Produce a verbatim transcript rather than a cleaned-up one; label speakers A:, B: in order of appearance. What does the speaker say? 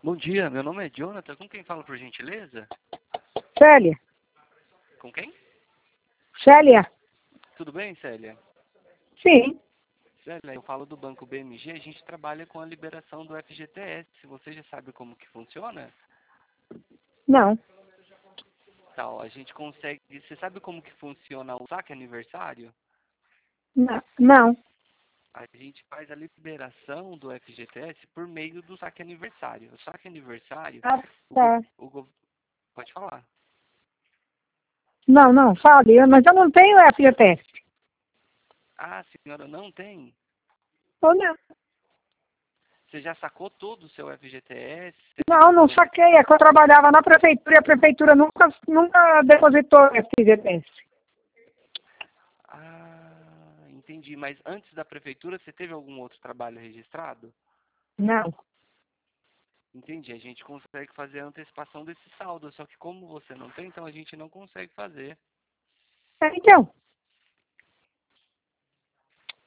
A: Bom dia, meu nome é Jonathan. Com quem falo, por gentileza?
B: Célia.
A: Com quem?
B: Célia.
A: Tudo bem, Célia?
B: Sim.
A: Célia, eu falo do Banco B M G. A gente trabalha com a liberação do F G T S. Você já sabe como que funciona?
B: Não.
A: Tal, a gente consegue... Você sabe como que funciona o saque aniversário?
B: Não. Não.
A: A gente faz a liberação do F G T S por meio do saque aniversário. O saque aniversário...
B: Ah,
A: O go...
B: tá.
A: o go... Pode falar.
B: Não, não, fale. Eu- Mas eu não tenho F G T S.
A: Ah, a senhora não tem?
B: Ou não?
A: Você já sacou todo o seu F G T S? Você
B: Não,
A: pegou
B: não
A: todas...
B: saquei. É que eu trabalhava na prefeitura e a prefeitura nunca, nunca depositou F G T S.
A: Ah, entendi. Mas antes da prefeitura, você teve algum outro trabalho registrado?
B: Não.
A: Entendi. A gente consegue fazer a antecipação desse saldo, só que como você não tem, então a gente não consegue fazer.
B: É, então.